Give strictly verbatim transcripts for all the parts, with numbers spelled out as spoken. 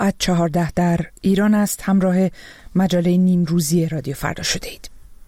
ساعت چهارده در ایران است. همراه مجله نیمروزی رادیو فردا شده اید.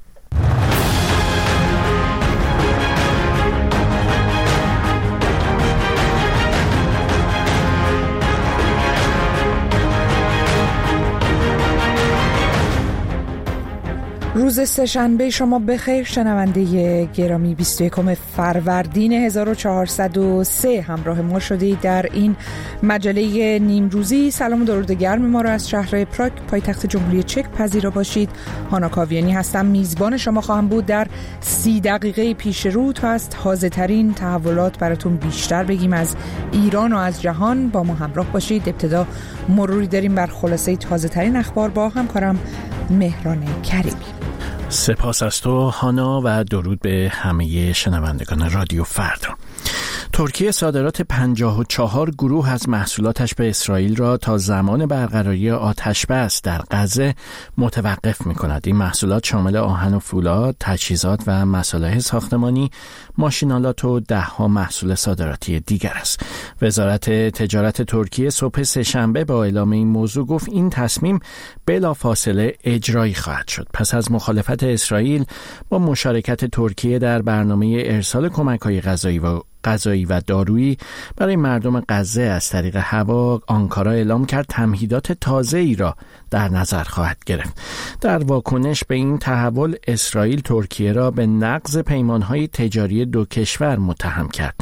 روز سه‌شنبه شما بخیر شنونده گرامی. بیست و یکم فروردین هزار و چهارصد و سه همراه ما شدید در این مجله نیمروزی. سلام و درود گرم ما را از شهر پراگ پایتخت جمهوری چک پذیرا باشید. هانا کاویانی هستم، میزبان شما خواهم بود در سی دقیقه پیش رو تا از تازه ترین تحولات براتون بیشتر بگیم از ایران و از جهان. با ما همراه باشید. ابتدا مروری داریم بر خلاصه تازه ترین اخبار با همکارم مهران کریمی. سپاس از تو هانا و درود به همه شنوندگان رادیو فردا. ترکیه صادرات پنجاه و چهار گروه از محصولاتش به اسرائیل را تا زمان برقراری آتش بس در غزه متوقف می‌کند. این محصولات شامل آهن و فولاد، تجهیزات و مصالح ساختمانی، ماشین‌آلات و ده‌ها محصول صادراتی دیگر است. وزارت تجارت ترکیه صبح سه‌شنبه با اعلام این موضوع گفت این تصمیم بلافاصله اجرایی خواهد شد. پس از مخالفت اسرائیل با مشارکت ترکیه در برنامه ارسال کمک‌های غذایی و غذایی و دارویی برای مردم غزه از طریق هوا، آنکارا اعلام کرد تمهیدات تازه‌ای را در نظر خواهد گرفت. در واکنش به این تحول، اسرائیل ترکیه را به نقض پیمان‌های تجاری دو کشور متهم کرد.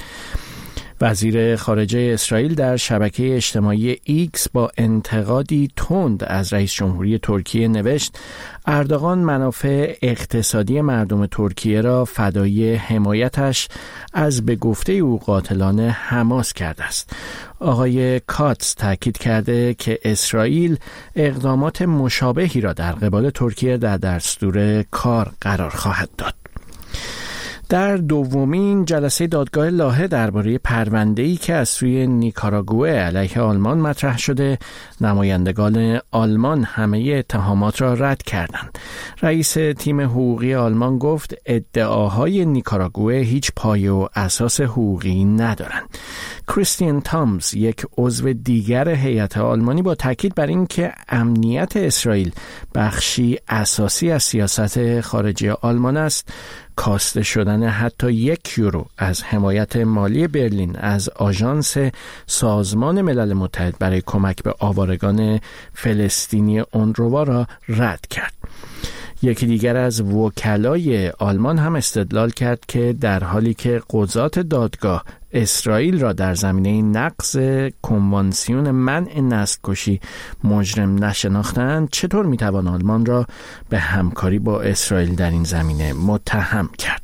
وزیر خارجه اسرائیل در شبکه اجتماعی ایکس با انتقادی تند از رئیس جمهوری ترکیه نوشت اردوغان منافع اقتصادی مردم ترکیه را فدای حمایتش از به گفته او قاتلان حماس کرده است. آقای کاتس تاکید کرده که اسرائیل اقدامات مشابهی را در قبال ترکیه در دستور کار قرار خواهد داد. در دومین جلسه دادگاه لاهه درباره پرونده‌ای که از سوی نیکاراگوئه علیه آلمان مطرح شده، نمایندگان آلمان همه اتهامات را رد کردند. رئیس تیم حقوقی آلمان گفت ادعاهای نیکاراگوئه هیچ پایه و اساس حقوقی ندارند. کریستین تامز، یک عضو دیگر هیئت آلمانی، با تاکید بر این که امنیت اسرائیل بخشی اساسی از سیاست خارجی آلمان است، کاسته شدن حتی یک یورو از حمایت مالی برلین از آژانس سازمان ملل متحد برای کمک به آوارگان فلسطینی اونروا را رد کرد. یکی دیگر از وکلای آلمان هم استدلال کرد که در حالی که قضات دادگاه اسرائیل را در زمینه نقض کنوانسیون منع نسل‌کشی مجرم نشناختند، چطور میتوان آلمان را به همکاری با اسرائیل در این زمینه متهم کرد؟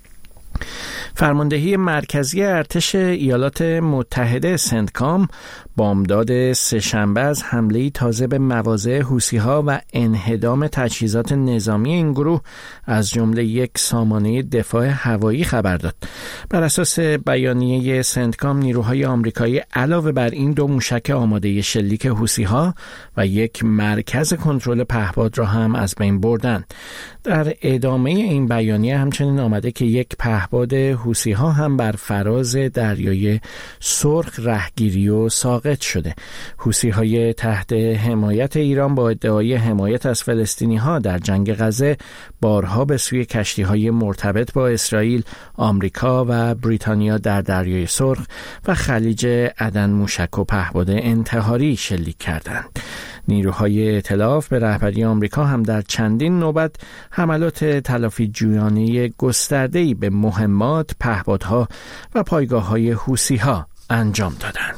فرماندهی مرکزی ارتش ایالات متحده سنتکام بامداد سه‌شنبه از حمله تازه به مواضع حوثی‌ها و انهدام تجهیزات نظامی این گروه از جمله یک سامانه دفاع هوایی خبر داد. بر اساس بیانیه سنتکام، نیروهای آمریکایی علاوه بر این دو موشک آماده شلیک حوثی‌ها و یک مرکز کنترل پهپاد را هم از بین بردند. در ادامه این بیانیه همچنین آمده که یک پهپاد حوثی‌ها هم بر فراز دریای سرخ رهگیری و ساقط شده. حوثی‌های تحت حمایت ایران با ادعای حمایت از فلسطینی‌ها در جنگ غزه بارها به سوی کشتی‌های مرتبط با اسرائیل، آمریکا و بریتانیا در دریای سرخ و خلیج عدن موشک و پهپاد انتحاری شلیک کردند. نیروهای ائتلاف به رهبری آمریکا هم در چندین نوبت حملات تلافی جویانه گسترده‌ای به مهمات، پهپادها و پایگاه‌های حوثی‌ها انجام دادند.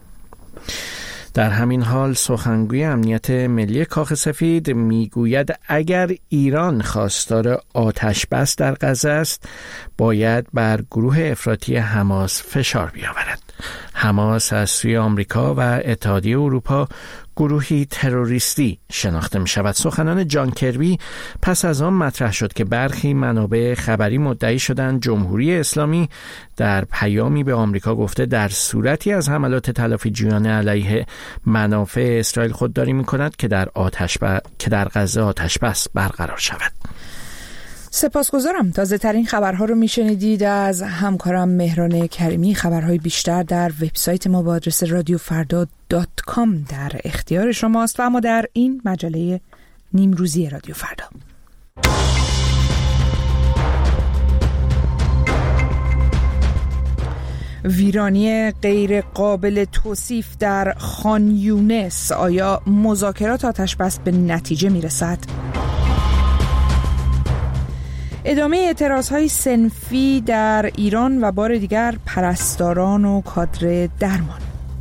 در همین حال سخنگوی امنیت ملی کاخ سفید میگوید اگر ایران خواستار آتش بس در غزه است، باید بر گروه افراطی حماس فشار بیاورد. حماس از سوی آمریکا و اتحادیه اروپا گروهی تروریستی شناخته می شود. سخنان جان کربی پس از آن مطرح شد که برخی منابع خبری مدعی شدند جمهوری اسلامی در پیامی به آمریکا گفته در صورتی از حملات تلافی جویانه علیه منافع اسرائیل خودداری می کند که در آتش ب... که در غزه آتش بس برقرار شود. سپاسگزارم. تازه ترین خبرها رو میشنیدید از همکارم مهران کریمی. خبرهای بیشتر در وبسایت ما با آدرس رادیو فردا دات کام در اختیار شماست و اما در این مجله نیمروزی رادیو فردا. ویرانی غیر قابل توصیف در خان یونس. آیا مذاکرات آتش‌بس به نتیجه میرسد؟ ادامه اعتراضهای صنفی در ایران و بار دیگر پرستاران و کادر درمان.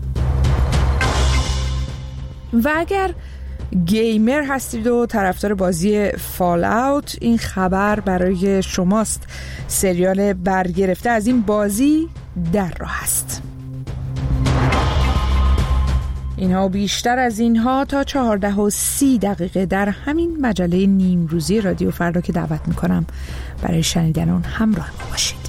و اگر گیمر هستید و طرفدار بازی فال اوت، این خبر برای شماست. سریال برگرفته از این بازی در راه است. اینها و بیشتر از اینها تا چهارده و سی دقیقه در همین مجله نیمروزی رادیو فردا که دعوت میکنم برای شنیدن اون همراه ما باشید.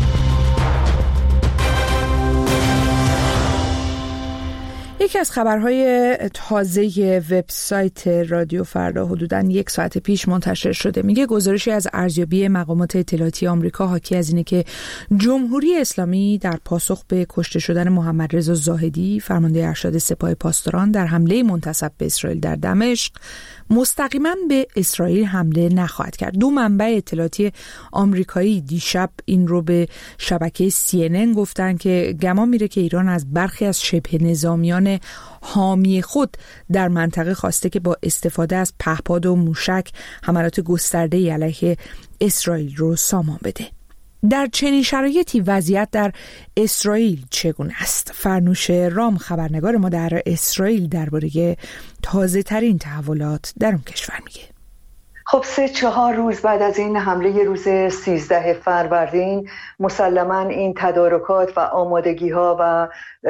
یکی از خبرهای تازه وبسایت رادیو فردا حدوداً یک ساعت پیش منتشر شده. میگه گزارشی از ارزیابی مقامات اطلاعاتی آمریکا حاکی از اینه که جمهوری اسلامی در پاسخ به کشته شدن محمد رضا زاهدی، فرمانده ارشد سپاه پاسداران، در حمله منتسب به اسرائیل در دمشق مستقیما به اسرائیل حمله نخواهد کرد. دو منبع اطلاعاتی آمریکایی دیشب این رو به شبکه سی ان ان گفتن که گمان میره که ایران از برخی از شبه نظامیان حامی خود در منطقه خواسته که با استفاده از پهپاد و موشک حملات گسترده‌ای علیه اسرائیل رو سامان بده. در چنین شرایطی وضعیت در اسرائیل چگونه است؟ فرنوش رام خبرنگار ما در اسرائیل درباره تازه ترین تحولات در اون کشور میگه. خب سه چهار روز بعد از این حمله روز سیزده فروردین مسلماً این تدارکات و آمادگی ها و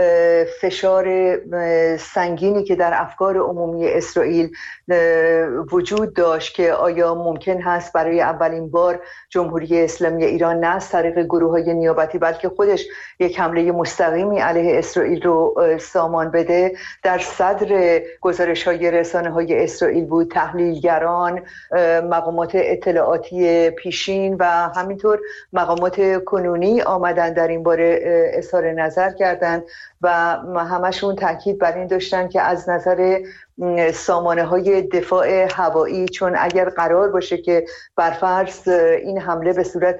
فشار سنگینی که در افکار عمومی اسرائیل وجود داشت که آیا ممکن هست برای اولین بار جمهوری اسلامی ایران نه از طریق گروه های نیابتی بلکه خودش یک حمله مستقیمی علیه اسرائیل رو سامان بده، در صدر گزارش های رسانه های اسرائیل بود. تحلیلگران، مقامات اطلاعاتی پیشین و همینطور مقامات کنونی آمدن در این باره اظهار نظر کردند و همشون تاکید بر این داشتن که از نظر سامانه های دفاع هوایی، چون اگر قرار باشه که برفرض این حمله به صورت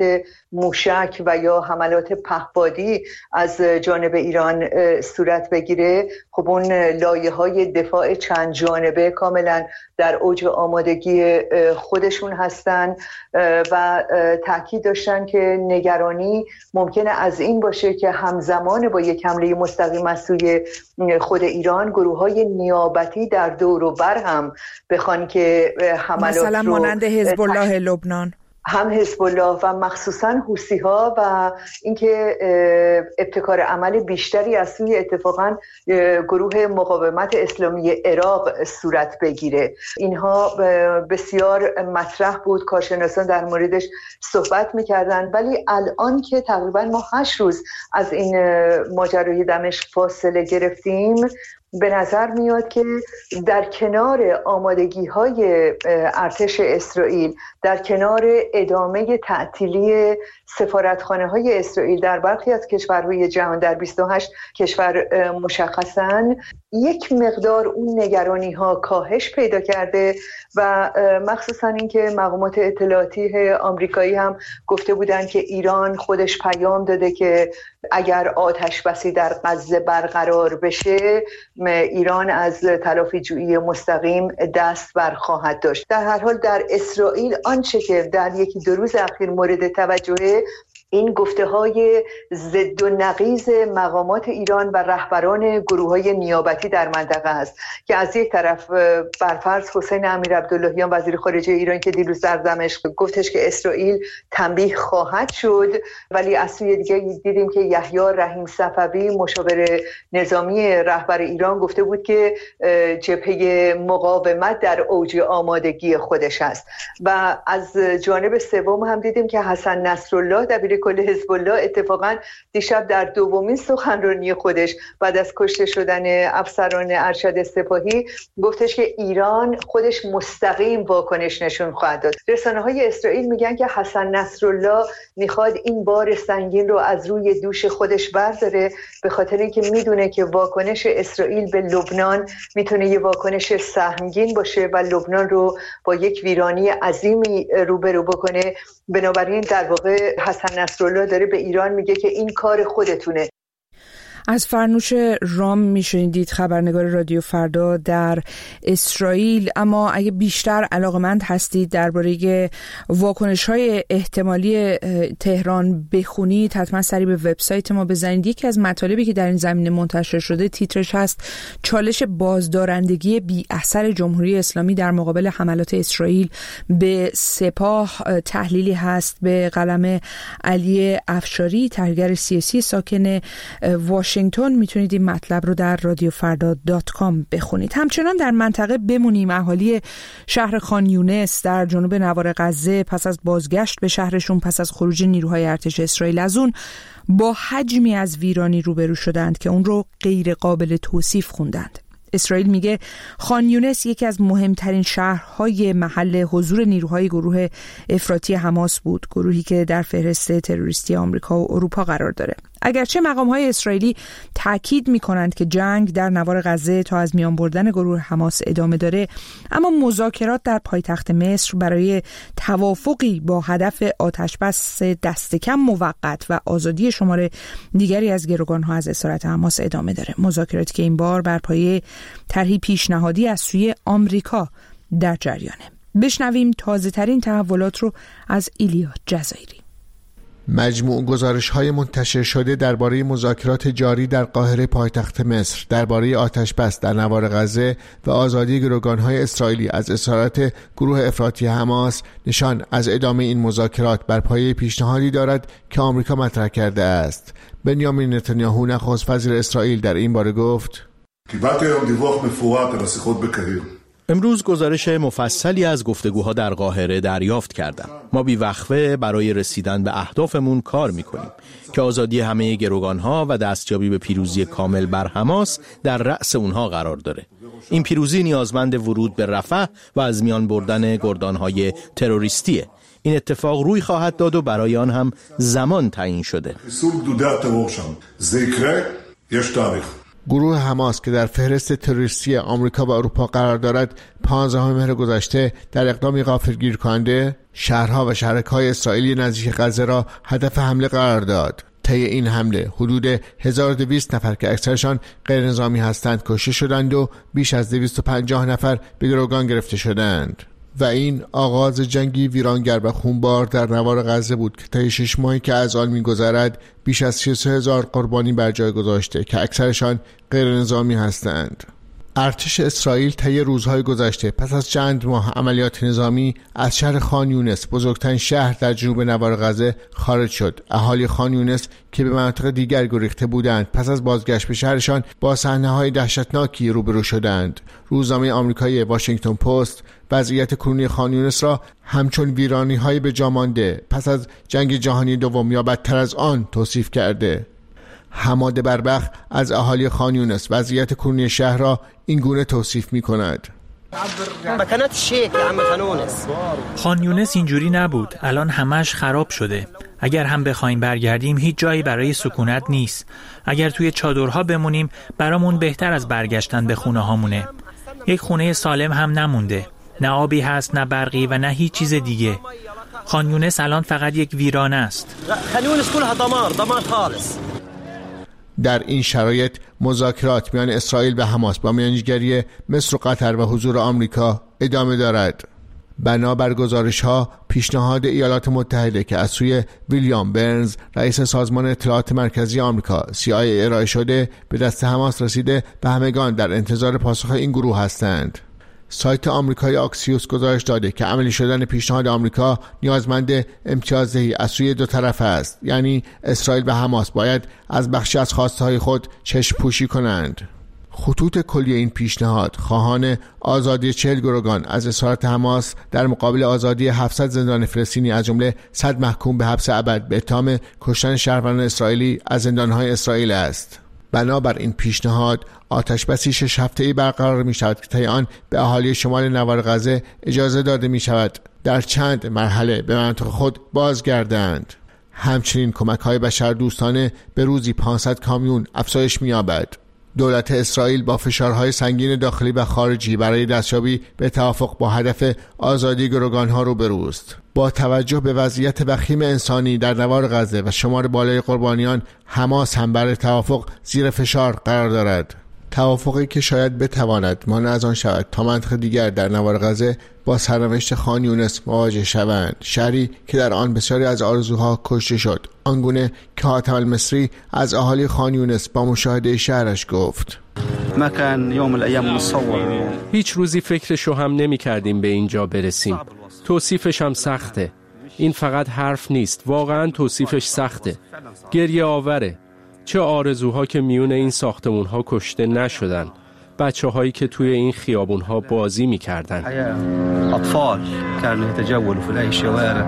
موشک و یا حملات پهپادی از جانب ایران صورت بگیره، خب اون لایه های دفاع چند جانبه کاملا در اوج آمادگی خودشون هستن و تاکید داشتن که نگرانی ممکنه از این باشه که همزمان با یک حمله مستقیم از سوی خود ایران گروه های نیابتی در دور و بر هم بخوان که حملات مثلا رو مانند حزب الله لبنان، هم حزب الله و مخصوصا حوثی ها و اینکه ابتکار عمل بیشتری از سوی اتفاقا گروه مقاومت اسلامی عراق صورت بگیره. اینها بسیار مطرح بود، کارشناسان در موردش صحبت میکردن، ولی الان که تقریبا ما هشت روز از این ماجرای دمشق فاصله گرفتیم، به نظر میاد که در کنار آمادگی های ارتش اسرائیل، در کنار ادامه تعطیلی سفارتخانه های اسرائیل در برخی از کشورهای جهان، در بیست و هشت کشور مشخصاً، یک مقدار اون نگرانی ها کاهش پیدا کرده و مخصوصاً اینکه مقامات اطلاعاتی آمریکایی هم گفته بودند که ایران خودش پیام داده که اگر آتش بسی در غزه برقرار بشه، ایران از تلافی جویی مستقیم دست بر خواهد داشت. در هر حال در اسرائیل آنچه که در یکی دو روز اخیر مورد توجه، این گفته های ضد و نقیض مقامات ایران و رهبران گروه های نیابتی در منطقه است که از یک طرف برفرض حسین امیر عبداللهیان وزیر خارجه ایران که دیروز در دمشق گفتش که اسرائیل تنبیه خواهد شد، ولی از سوی دیگه دیدیم که یحیی رحیم صفوی مشاور نظامی رهبر ایران گفته بود که جبهه مقاومت در اوج آمادگی خودش است. و از جانب سوم هم دیدیم که حسن نصرالله دبیر کل حزب الله اتفاقا دیشب در دومین سخنرانی خودش بعد از کشته شدن افسران ارشد سپاهی گفتش که ایران خودش مستقیم واکنش نشون خواهد داد. رسانه‌های اسرائیل میگن که حسن نصرالله میخواد این بار سنگین رو از روی دوش خودش برداره، به خاطر اینکه میدونه که واکنش اسرائیل به لبنان میتونه یه واکنش سهمگین باشه و لبنان رو با یک ویرانی عظیمی روبرو بکنه. بنابراین در واقع حسن نصرالله داره به ایران میگه که این کار خودتونه. از فرنوش رام میشنیدید، خبرنگار رادیو فردا در اسرائیل. اما اگه بیشتر علاقمند هستید درباره واکنش‌های احتمالی تهران بخونید، حتما سری به وبسایت ما بزنید. یکی از مطالبی که در این زمینه منتشر شده تیترش هست چالش بازدارندگی بی اثر جمهوری اسلامی در مقابل حملات اسرائیل به سپاه. تحلیلی هست به قلم علی افشاری، تحلیلگر سیاسی ساکن واشنگتن. میتونید این مطلب رو در رادیو فردا دات کام بخونید. همچنان در منطقه بمونیم. اهالی شهر خان یونس در جنوب نوار غزه پس از بازگشت به شهرشون پس از خروج نیروهای ارتش اسرائیل از اون با حجمی از ویرانی روبرو شدند که اون رو غیر قابل توصیف خوندند. اسرائیل میگه خان یونس یکی از مهمترین شهرهای محل حضور نیروهای گروه افراطی حماس بود، گروهی که در فهرست تروریستی آمریکا و اروپا قرار داره. اگرچه مقام‌های اسرائیلی تاکید می‌کنند که جنگ در نوار غزه تا از میان بردن گروه حماس ادامه داره، اما مذاکرات در پایتخت مصر برای توافقی با هدف آتشبس دست کم موقت و آزادی شمار دیگری از گروگان‌ها از اسارت حماس ادامه داره. مذاکراتی که این بار بر پایه طرحی پیشنهادی از سوی آمریکا در جریانه. بشنویم تازه‌ترین تحولات رو از ایلیا جزایری. مجموع گزارش‌های منتشر شده درباره مذاکرات جاری در قاهره پایتخت مصر درباره آتش‌بس در نوار غزه و آزادی گروگان‌های اسرائیلی از اسارت گروه افراطی حماس نشان از ادامه این مذاکرات بر پایه پیشنهادی دارد که آمریکا مطرح کرده است. بنیامین نتانیاهو نخست وزیر اسرائیل در این باره گفت: امروز گزارش مفصلی از گفتگوها در قاهره دریافت کردم. ما بی وقفه برای رسیدن به اهدافمون کار میکنیم که آزادی همه گروگانها و دستیابی به پیروزی کامل بر حماس در رأس اونها قرار داره. این پیروزی نیازمند ورود به رفح و از میان بردن گردانهای تروریستیه. این اتفاق روی خواهد داد و برای آن هم زمان تعیین شده. گروه حماس که در فهرست تروریستی آمریکا و اروپا قرار دارد، پانزدهم مهر گذشته در اقدامی غافلگیر کننده شهرها و شهرک‌های اسرائیلی نزدیک غزه را هدف حمله قرار داد. طی این حمله حدود هزار و دویست نفر که اکثرشان غیر نظامی هستند کشته شدند و بیش از دویست و پنجاه نفر به گروگان گرفته شدند. و این آغاز جنگی ویرانگر و خونبار در نوار غزه بود که طی شش ماهی که از آن می‌گذرد بیش از سی و سه هزار قربانی بر جای گذاشته که اکثرشان غیر نظامی هستند. ارتش اسرائیل طی روزهای گذشته پس از چند ماه عملیات نظامی از شهر خان یونس، بزرگترین شهر در جنوب نوار غزه، خارج شد. اهالی خان یونس که به مناطق دیگر گریخته بودند پس از بازگشت به شهرشان با صحنه‌های دهشتناکی روبرو شدند. روزنامه آمریکایی واشنگتن پست وضعیت کنونی خان یونس را همچون ویرانی‌های به جا مانده پس از جنگ جهانی دوم یا بدتر از آن توصیف کرده. حماد بربخ از اهالی خان یونس وضعیت کنونی شهر را این گونه توصیف می کند: خان یونس اینجوری نبود، الان همش خراب شده. اگر هم بخوایم برگردیم هیچ جایی برای سکونت نیست. اگر توی چادرها بمونیم برامون بهتر از برگشتن به خونه هامونه. یک خونه سالم هم نمونده، نه آبی هست، نه برقی و نه هیچ چیز دیگه. خان یونس الان فقط یک ویرانه است. خان یونس کلها دمار دمار خالص. در این شرایط مذاکرات میان اسرائیل و حماس با میانجیگری مصر و قطر و حضور آمریکا ادامه دارد. بنابر گزارش‌ها پیشنهاد ایالات متحده که از سوی ویلیام برنز رئیس سازمان اطلاعات مرکزی آمریکا سی آی ای ارائه شده به دست حماس رسیده و همگان در انتظار پاسخ این گروه هستند. سایت آمریکایی آکسیوس گزارش داده که عملی شدن پیشنهاد آمریکا نیازمند امتیازدهی از سوی دو طرف است، یعنی اسرائیل و حماس باید از بخشی از خواستهای خود چشم پوشی کنند. خطوط کلی این پیشنهاد خواهان آزادی چهل گروگان از اسارت حماس در مقابل آزادی هفتصد زندانی فلسطینی از جمله صد محکوم به حبس ابد به اتهام کشتن شهروندان اسرائیلی از زندانهای اسرائیل است. بنابر این پیشنهاد آتشبسی شش هفته‌ای برقرار می شود که طی آن به اهالی شمال نوار غزه اجازه داده می شود در چند مرحله به مناطق خود بازگردند. همچنین کمک‌های بشردوستانه به روزی پانصد کامیون افزایش می‌یابد. دولت اسرائیل با فشارهای سنگین داخلی و خارجی برای دستیابی به توافق با هدف آزادی گروگان‌ها روبروست. با توجه به وضعیت وخیم انسانی در نوار غزه و شمار بالای قربانیان، حماس هم برای توافق زیر فشار قرار دارد. توافقی که شاید بتواند مانع از آن شود تا منطقه دیگر در نوار غزه با سرنوشت خان یونس مواجه شوند، شهری که در آن بسیاری از آرزوها کشته شد، آنگونه که حاتم المصری از اهالی خان یونس با مشاهده شهرش گفت: هیچ روزی فکرشو هم نمی کردیم به اینجا برسیم. توصیفش هم سخته. این فقط حرف نیست، واقعا توصیفش سخته. گریه آوره. چه آرزوها که میون این ساختمونها کشته نشدن، بچه هایی که توی این خیابونها بازی میکردن. اطفال كانوا يتجولوا في الشوارع.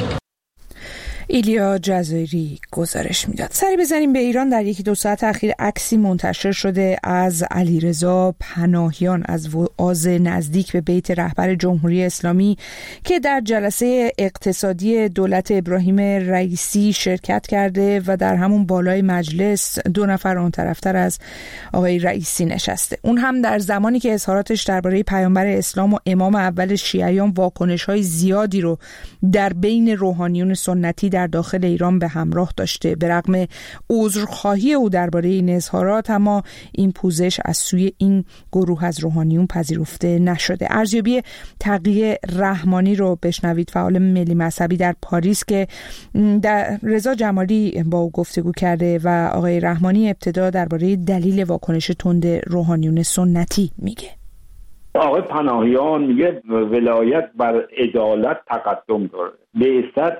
ایلیا جزایری گزارش میداد. سری بزنیم به ایران. در یکی دو ساعت اخیر عکسی منتشر شده از علیرضا پناهیان از وعاظ نزدیک به بیت رهبر جمهوری اسلامی که در جلسه اقتصادی دولت ابراهیم رئیسی شرکت کرده و در همون بالای مجلس دو نفر اون طرفتر از آقای رئیسی نشسته. اون هم در زمانی که اظهاراتش درباره پیامبر اسلام و امام اول شیعیان واکنش‌های زیادی رو در بین روحانیون سنتی در داخل ایران به همراه داشته. به رغم عذرخواهی او درباره این اظهارات، اما این پوزش از سوی این گروه از روحانیون پذیرفته نشده. ارزیابی تقی رحمانی رو بشنوید، فعال ملی مذهبی در پاریس که در رضا جمالی با او گفتگو کرده و آقای رحمانی ابتدا درباره دلیل واکنش تند روحانیون سنتی میگه. آقای پناهیان میگه ولایت بر عدالت تقدم داره، بعثت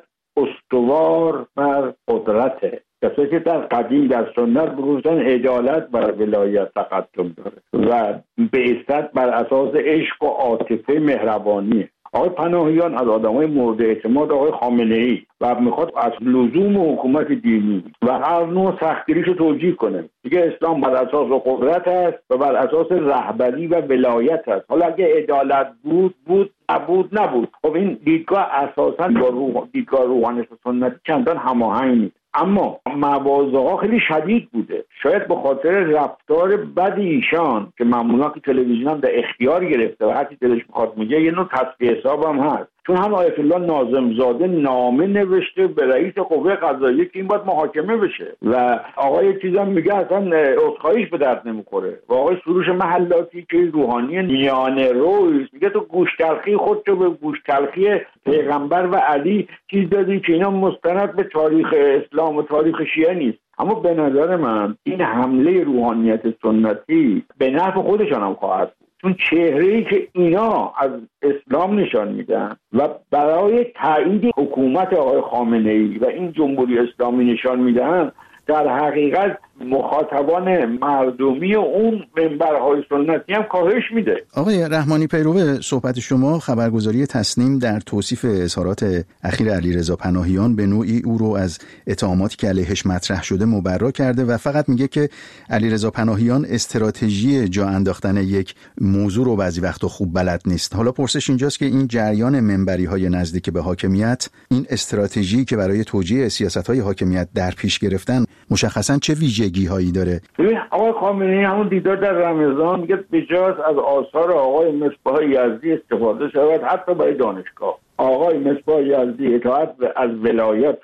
استوار بر قدرته. کسایی که در قدیم در سنت بگفتن عدالت بر ولایت تقدم داره و بعثت بر اساس عشق و عاطفه مهربانی. آقای پناهیان از آدمای مورد اعتماد آقای خامنه‌ای و میخواد از لزوم حکومت دینی و هر نوع سختگیریشو توجیه کنه. دیگه اسلام بر اساس قدرت است و بر اساس رهبری و ولایت است. حالا اگه عدالت بود بود نبود نبود. خب این دیدگاه اساساً با روح دیدگاه روحانیت سنتی چندان هماهنگ نیست. اما موازها خیلی شدید بوده. شاید به خاطر رفتار بد ایشان که معمولا که تلویزیون هم در اختیار گرفته و هرچی دلش میخواد میگه، یه نوع تصفیه حساب هم هست. چون هم آیت الله ناظم زاده نامه نوشته به رئیس قوه قضاییه که این باید محاکمه بشه و آقای چیزام میگه اصلا عذرخواهیش به درد نمیخوره و آقای سروش محلاتی که روحانی میانه روی میگه تو گوش تلخی خودتو به گوش تلخی پیغمبر و علی چیز دادی که اینا مستند به تاریخ اسلام و تاریخ شیعه نیست. اما به نظر من این حمله روحانیت سنتی به نفع خودشان هم خواهد بود، چون چهره‌ای که اینا از اسلام نشان میدن و برای تایید حکومت آقای خامنه‌ای و این جمهوری اسلامی نشان میدن، در حقیقت مخاطبان مردمی اون منبرهای سنتی هم کاهش میده. آقای رحمانی، پیرو صحبت شما، خبرگزاری تصنیم در توصیف اظهارات اخیر علیرضا پناهیان به نوعی او رو از اتهاماتی که علیهش مطرح شده مبرا کرده و فقط میگه که علیرضا پناهیان استراتژی جا انداختن یک موضوع رو بعضی وقتا خوب بلد نیست. حالا پرسش اینجاست که این جریان منبری‌های نزدیک به حاکمیت، این استراتژی که برای توجیه سیاست‌های حاکمیت در پیش گرفتن، مشخصاً چه ویژگی هایی داره؟ آقای خامنه‌ای همون دیدار در رمضان میگه بجاز از آثار آقای مصباح یزدی استفاده شود حتی برای دانشگاه. آقای مصباح یزدی اطاعت از ولایت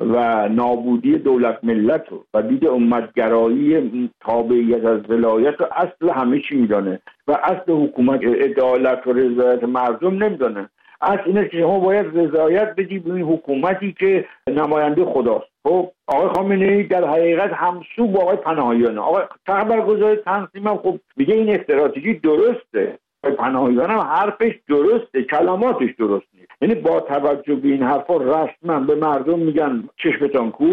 و نابودی دولت ملت و دید امتگرایی تابعیت از ولایت و اصل همه چی میدانه و اصل حکومت عدالت و رضایت مردم نمیدانه. اصل اینه که شما باید رضایت بدی به این حکومتی که نماینده خداست. خب آقای خامنه‌ای در حقیقت همسو با آقای پناهیان. آقای خبرگزاری تصنیم هم خب میگه این استراتژی درسته. آقای پناهیان هم حرفش درسته، کلماتش درست نیست. یعنی با توجه به این حرفا رسما به مردم میگن چشمتان کور،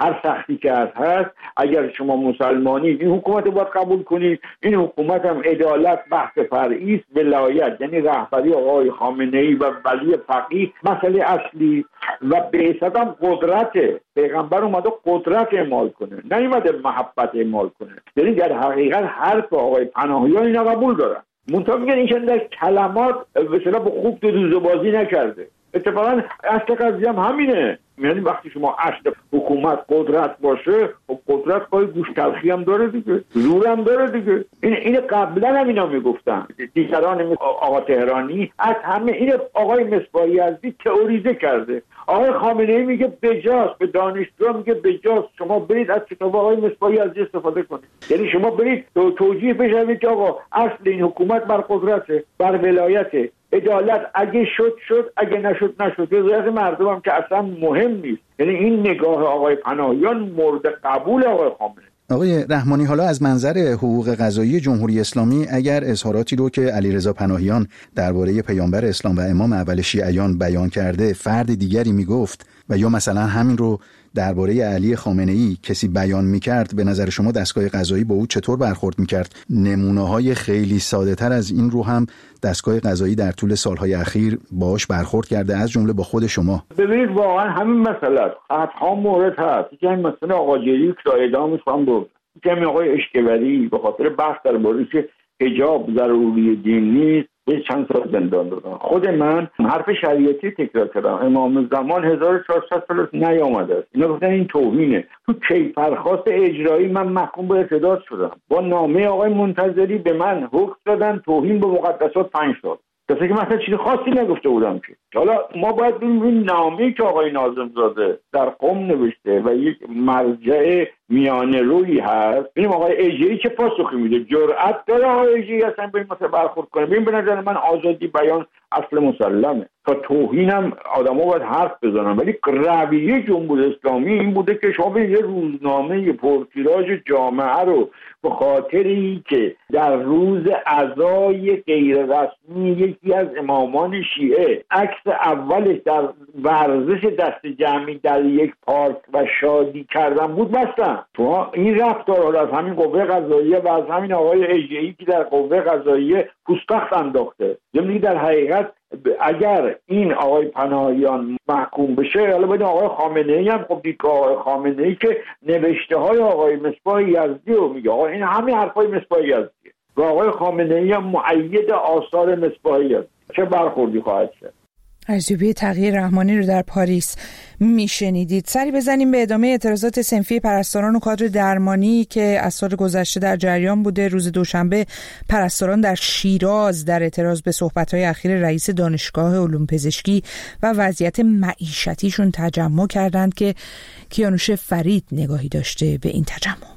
هر سختی که هست، اگر شما مسلمانید این حکومت باید قبول کنید. این حکومت هم عدالت بحث فرعی است، ولایت یعنی رهبری آقای خامنه‌ای و ولی فقیه مسئله اصلی و بعثت هم قدرت. پیغمبر اومده قدرت اعمال کنه، نیومده محبت اعمال کنه. یعنی در حقیقت حرف آقای پناهیان اینا قبول دارن، منتها میگن این در کلمات به اصطلاح خوب دو دوزه بازی نکرده. اتفاقا اصل قضیه هم همینه. یعنی وقتی شما اصل حکومت قدرت باشه، خب قدرت پای گوش تلخی هم داره دیگه، زور هم داره دیگه. این این قبلا هم اینا میگفتن دیگران، آقا تهرانی از همه این آقای مصباحی یزدی تئوریزه کرده. آقای خامنه‌ای میگه بجاست، به دانشجو میگه بجاست شما برید از کتاب آقای مصباحی یزدی استفاده کنید. یعنی شما برید تو توجیه بشوید که آقا اصل این حکومت بر قدرته، بر ولایته، عدالت اگه شد شد، اگه نشد نشد. رضایت مردم هم که اصلا مهم نیست. یعنی این نگاه آقای پناهیان مورد قبول آقای خامنه‌ای. آقای رحمانی، حالا از منظر حقوق قضایی جمهوری اسلامی اگر اظهاراتی رو که علیرضا پناهیان درباره پیامبر اسلام و امام اول شیعیان بیان کرده فرد دیگری میگفت و یا مثلا همین رو درباره علی خامنه‌ای کسی بیان میکرد، به نظر شما دستگاه قضایی با او چطور برخورد میکرد؟ نمونه‌های خیلی ساده‌تر از این رو هم دستگاه قضایی در طول سالهای اخیر باهاش برخورد کرده، از جمله با خود شما. ببینید واقعا همین مسئله صدها مورد هست که این مسئله آقا جلیل که اعدامش هم بود، که همین آقای اشکوری به خاطر بحث درباره که حجاب ضروری دین نیست به چند سال زندان دادن. خود من حرف شریعتی تکرار کردم، امام زمان هزار و چهارصد سال نیامده است. اینا گفتن این توهینه. تو کیفرخواست اجرایی من محکوم به اعتراض شدم. با نامه آقای منتظری به من حکم دادن توهین به مقدسات پنج سال. درسته که مثلا چیز خاصی نگفته بودم که. حالا ما باید ببینیم این نامه‌ای که آقای ناظم‌زاده در قم نوشته و یک مرجع میانه روی هست، ببینیم آقای اژه‌ای چه پاسخی میده. جرأت داره آقای اژه‌ای اصلا به این مسئله برخورد کنه؟ ببین به نظر من آزادی بیان اصل مسلمه. تا توهینم آدم‌ها باید حرف بزنن، ولی رویه جمهوری اسلامی این بوده که شما به یه روزنامه پرتیراژ جامعه رو به خاطری که در روز عزای غیر رسمی یکی از امامان شیعه عکس اولش در ورزش دست جمعی در یک پارک و شادی کردن بود بستن. تو این رفتار از همین قوه قضاییه و از همین آقای اژه‌ای که در قوه قضاییه پوستخت انداخته. یعنی در حقیقت اگر این آقای پناهیان محکوم بشه، حالا باید آقای خامنه‌ای هم خب دیگه آقای خامنه‌ای که نوشته های آقای مصباح یزدی رو میگه، آقا این همه حرفای مصباح یزدیه و آقای خامنه‌ای هم مؤید آثار مصباح یزدی، چه برخوردی خواهد شد؟ ارزیابی تغییر رحمانی رو در پاریس میشنیدید. سری بزنیم به ادامه اعتراضات صنفی پرستاران و کادر درمانی که از سال گذشته در جریان بوده. روز دوشنبه پرستاران در شیراز در اعتراض به صحبت‌های اخیر رئیس دانشگاه علوم پزشکی و وضعیت معیشتیشون تجمع کردند که کیانوش فرید نگاهی داشته به این تجمع.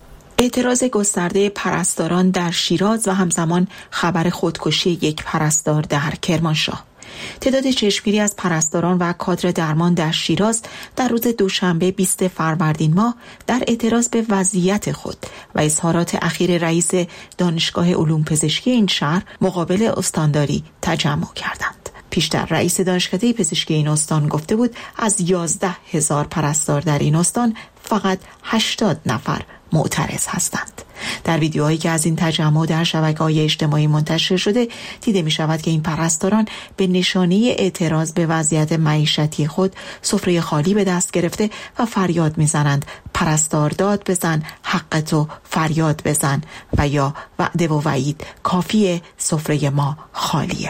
اعتراض گسترده پرستاران در شیراز و همزمان خبر خودکشی یک پرستار در کرمانشاه. تعداد چشمگیری از پرستاران و کادر درمان در شیراز در روز دوشنبه بیست فروردین ماه در اعتراض به وضعیت خود و اظهارات اخیر رئیس دانشگاه علوم پزشکی این شهر مقابل استانداری تجمع کردند. پیشتر رئیس دانشکده پزشکی این استان گفته بود از یازده هزار پرستار در این استان فقط هشتاد نفر معترض هستند. در ویدیوهایی که از این تجمع در شبکه‌های اجتماعی منتشر شده دیده می شود که این پرستاران به نشانه اعتراض به وضعیت معیشتی خود سفره خالی به دست گرفته و فریاد می زنند پرستار داد بزن، حق تو فریاد بزن و یا وعده و وعید کافیه، سفره ما خالیه.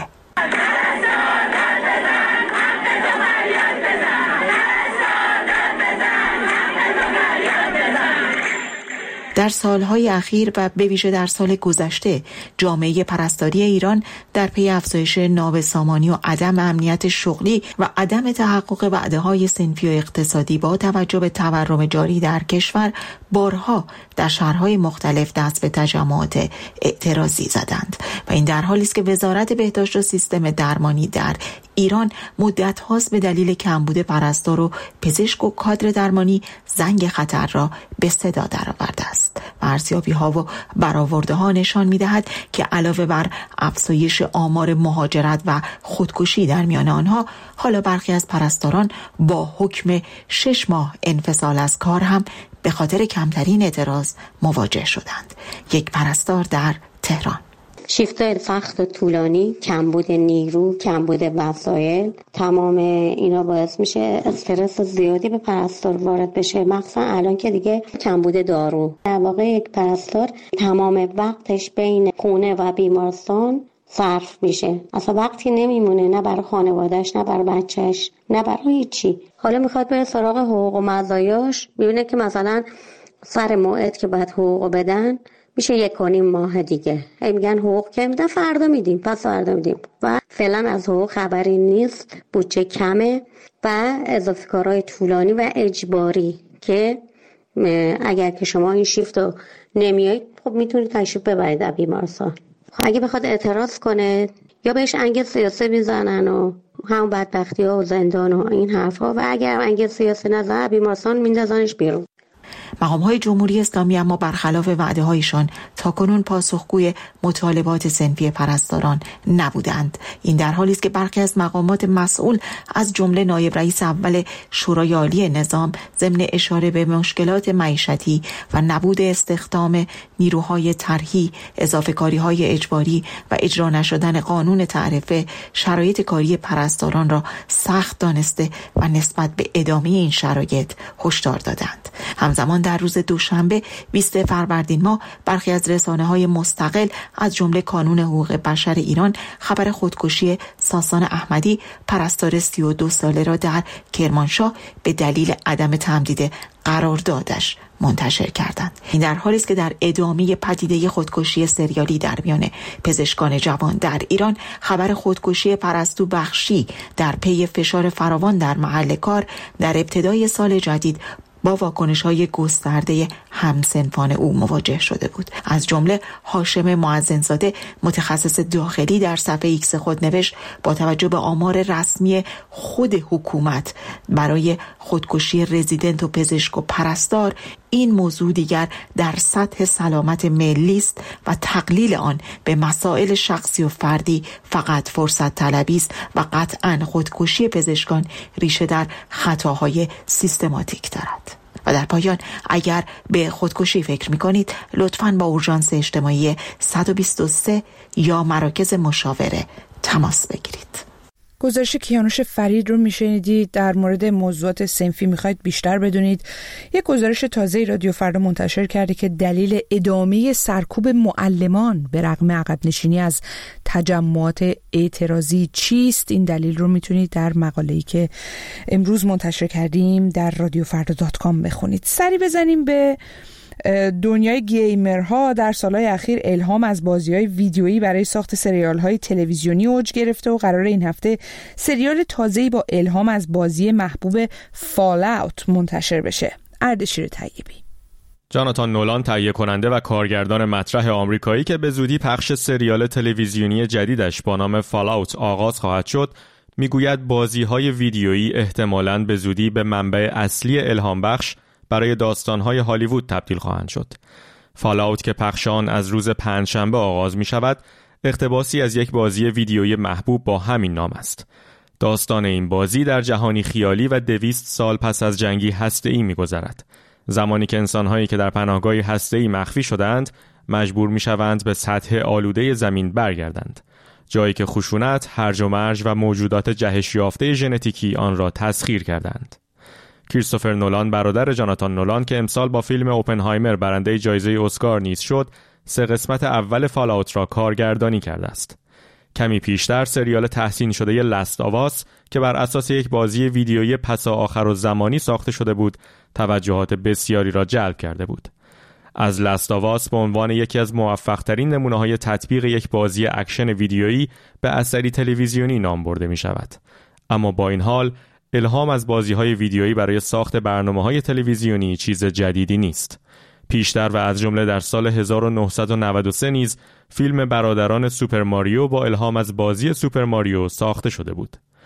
در سالهای اخیر و به ویژه در سال گذشته جامعه پرستاری ایران در پی افزایش نابسامانی و عدم امنیت شغلی و عدم تحقق وعده‌های صنفی و اقتصادی با توجه به تورم جاری در کشور بارها در شهرهای مختلف دست به تجمعات اعتراضی زدند و این در حالی است که وزارت بهداشت و سیستم درمانی در ایران مدت هاست به دلیل کمبود پرستار و پزشک و کادر درمانی زنگ خطر را به صدا درآورده است و ارزیابی ها و برآورده ها نشان می دهد که علاوه بر افزایش آمار مهاجرت و خودکشی در میان آنها، حالا برخی از پرستاران با حکم شش ماه انفصال از کار هم به خاطر کمترین اعتراض مواجه شدند. یک پرستار در تهران: شیفت‌های سخت و طولانی، کمبود نیرو، کمبود وسایل، تمام اینا باعث میشه استرس زیادی به پرستار وارد بشه، مخصوصا الان که دیگه کمبود دارو. در واقع یک پرستار تمام وقتش بین خونه و بیمارستان صرف میشه، اصلا وقتی نمیمونه، نه برای خانوادهش، نه برای بچهش، نه برای هیچی. حالا میخواد بره سراغ حقوق و مزایاش، میبینه که مثلا سر موعد که باید حقوق بدن میشه یک و نیم ماه دیگه، هی میگن حقوق که میدن فردا میدیم، پس فردا میدیم و فعلا از حقوق خبری نیست، بودجه کمه و اضافه کارهای طولانی و اجباری که اگر که شما این شیفت رو نمیایید خب میتونید تشریف ببرید در بیمارستان. اگه بخواد اعتراض کنه یا بهش انگیز سیاسی میزنن و همون بدبختی ها و زندان و این حرفا، و اگر انگیز سیاسی نزنن بیمارستان میندازنش بیرون. مقام‌های جمهوری اسلامی اما برخلاف وعده‌هایشان تاکنون پاسخگوی مطالبات صنفی پرستاران نبودند. این در حالی است که برخی از مقامات مسئول از جمله نایب رئیس اول شورای عالی نظام ضمن اشاره به مشکلات معیشتی و نبود استخدام نیروهای طرحی، اضافه کاری‌های اجباری و اجرا نشدن قانون تعرفه شرایط کاری پرستاران را سخت دانسته و نسبت به ادامه این شرایط هشدار دادند. همزمان در روز دوشنبه بیست فروردین ماه برخی از رسانه‌های مستقل از جمله کانون حقوق بشر ایران خبر خودکشی ساسان احمدی، پرستار سی و دو ساله را در کرمانشاه به دلیل عدم تمدید قراردادش منتشر کردند. این در حالی است که در ادامه پدیده خودکشی سریالی در میان پزشکان جوان در ایران، خبر خودکشی پرستو بخشی در پی فشار فراوان در محل کار در ابتدای سال جدید با واکنش‌های گسترده همسنفان او مواجه شده بود. از جمله هاشم معزنزاده متخصص داخلی در صفحه ایکس خود نوشت: با توجه به آمار رسمی خود حکومت برای خودکشی رزیدنت و پزشک و پرستار، این موضوع دیگر در سطح سلامت ملی است و تقلیل آن به مسائل شخصی و فردی فقط فرصت طلبی است و قطعاً خودکشی پزشکان ریشه در خطاهای سیستماتیک دارد. و در پایان اگر به خودکشی فکر می‌کنید لطفاً با اورژانس اجتماعی صد و بیست و سه یا مراکز مشاوره تماس بگیرید. گزارش کیانوش فرید رو میشنیدید. در مورد موضوعات صنفی میخواید بیشتر بدونید، یک گزارش تازه رادیو فردا منتشر کرده که دلیل ادامه سرکوب معلمان به رغم عقب نشینی از تجمعات اعتراضی چیست. این دلیل رو میتونید در مقاله‌ای که امروز منتشر کردیم در رادیو فردا دات کام بخونید. سری بزنیم به دنیای گیمرها. در سالهای اخیر الهام از بازی‌های ویدیویی برای ساخت سریال‌های تلویزیونی اوج گرفته و قرار این هفته سریال تازه‌ای با الهام از بازی محبوب فالاوت منتشر بشه. اردشیر طیبی. جاناتان نولان تهیه کننده و کارگردان مطرح آمریکایی که به زودی پخش سریال تلویزیونی جدیدش با نام فالاوت آغاز خواهد شد، میگوید بازی‌های ویدیویی احتمالاً به زودی به منبع اصلی الهام بخش برای داستان‌های هالیوود تبدیل خواهند شد. فالاوت که پخش آن از روز پنجشنبه آغاز می شود، اقتباسی از یک بازی ویدیویی محبوب با همین نام است. داستان این بازی در جهانی خیالی و دویست سال پس از جنگی هسته‌ای می‌گذرد. زمانی که انسان‌هایی که در پناهگاهی هسته‌ای مخفی شدند، مجبور می‌شوند به سطح آلوده زمین برگردند. جایی که خشونت، هرج و مرج و موجودات جهش یافته ژنتیکی آن را تسخیر کردند. کریستوفر نولان برادر جاناتان نولان که امسال با فیلم اوپنهایمر برنده جایزه اسکار نیز شد، سه قسمت اول فالاوت را کارگردانی کرده است. کمی پیشتر سریال تحسین شده لست آف آس که بر اساس یک بازی ویدیویی پسا آخرالزمانی ساخته شده بود، توجهات بسیاری را جلب کرده بود. از لست آف آس به عنوان یکی از موفق‌ترین نمونه‌های تطبیق یک بازی اکشن ویدیویی به اثری تلویزیونی نام برده می شود. اما با این حال الهام از بازی‌های ویدیویی برای ساخت برنامه‌های تلویزیونی چیز جدیدی نیست. پیشتر و از جمله در سال هزار و نهصد و نود و سه نیز فیلم برادران سوپر ماریو با الهام از بازی سوپر ماریو ساخته شده بود.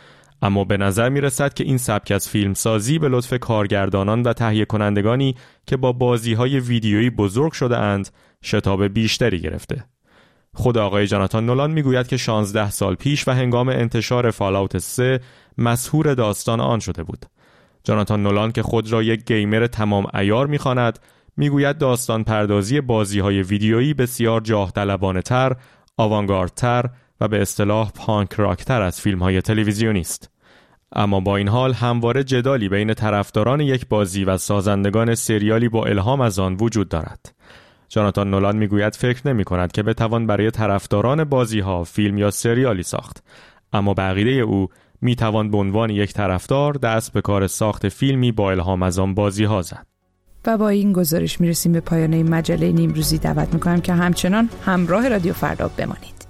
اما به نظر می رسد که این سبک از فیلمسازی به لطف کارگردانان و تهیه کنندگانی که با بازی‌های ویدیویی بزرگ شده اند شتاب بیشتری گرفته. خود آقای جاناتان نولان میگوید که شانزده سال پیش و هنگام انتشار فالاوت سه مسحور داستان آن شده بود. جاناتان نولان که خود را یک گیمر تمام عیار می‌خواند، میگوید داستان پردازی بازی‌های ویدیویی بسیار جاه طلبانه‌تر، آوانگاردتر و به اصطلاح پانک راکتر از فیلم‌های تلویزیونی است. اما با این حال همواره جدالی بین طرفداران یک بازی و سازندگان سریالی با الهام از آن وجود دارد. جاناتان نولان میگوید فکر نمی کند که بتوان برای طرفداران بازی‌ها فیلم یا سریالی ساخت، اما به عقیده او می توان به عنوان یک طرفدار دست به کار ساخت فیلمی با الهام از آن بازی‌ها زد. و با این گزارش میرسیم به پایان این مجله نیمروزی. دعوت میکنم که همچنان همراه رادیو فردا بمانید.